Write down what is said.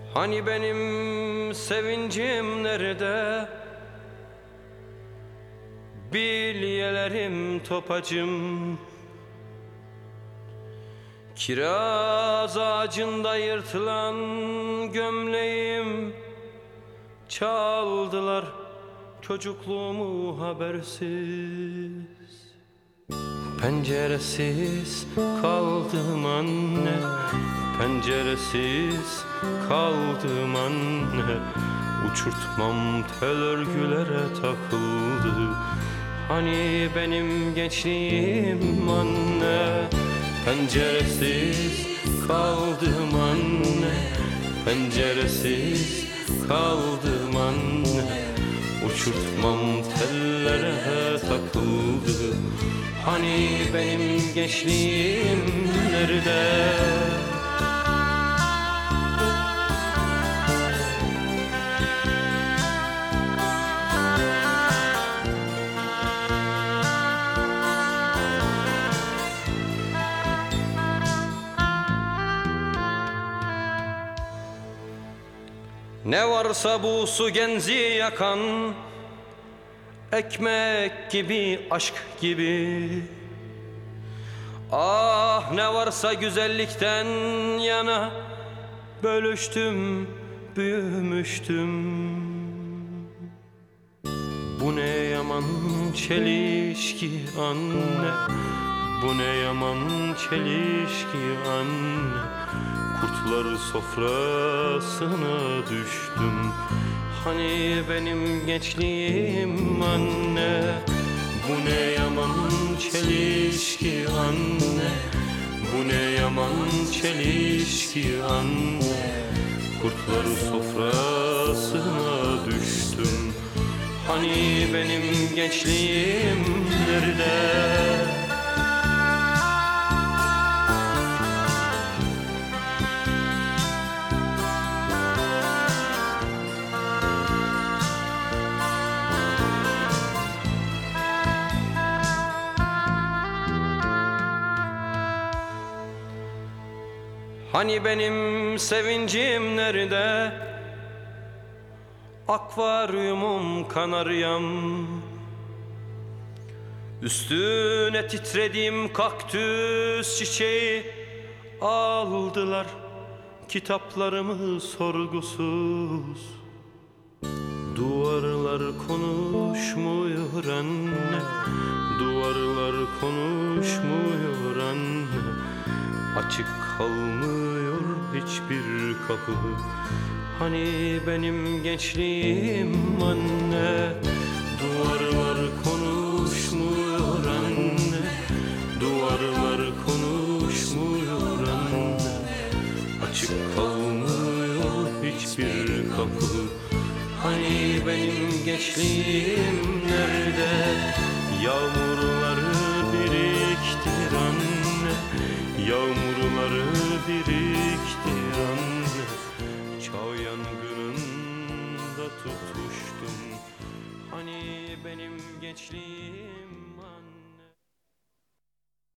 Hani benim sevincim nerede? Bilyelerim topacım. Kiraz ağacında yırtılan gömleğim. Çaldılar çocukluğumu habersiz. Penceresiz kaldım anne, penceresiz kaldım anne. Uçurtmam tel örgülere takıldı. Hani benim gençliğim anne. Penceresiz kaldım anne, penceresiz kaldım anne. Uçurtmam tellere takıldı. Hani benim gençliğim nerede? Ne varsa bu su genzi yakan, ekmek gibi, aşk gibi. Ah ne varsa güzellikten yana, bölüştüm, büyümüştüm. Bu ne yaman çelişki anne, bu ne yaman çelişki anne. Kurtlar sofrasına düştüm. Hani benim gençliğim anne. Bu ne yaman çelişki anne, bu ne yaman çelişki anne. Kurtlar sofrasına düştüm. Hani benim gençliğim nerede? Hani benim sevincim nerede? Akvaryumum kanaryam. Üstüne titrediğim kaktüs çiçeği. Aldılar kitaplarımı sorgusuz. Duvarlar konuşmuyor anne, duvarlar konuşmuyor anne. Açık kalmıyor hiçbir kapı. Hani benim gençliğim anne. Duvarlar konuşmuyor anne, duvarlar konuşmuyor anne. Açık kalmıyor hiçbir kapı. Hani benim gençliğim nerede? Yağmurları biriktir anne, yağmurları biriktir anne. Çağ yangınında tutuştum. Hani benim gençliğim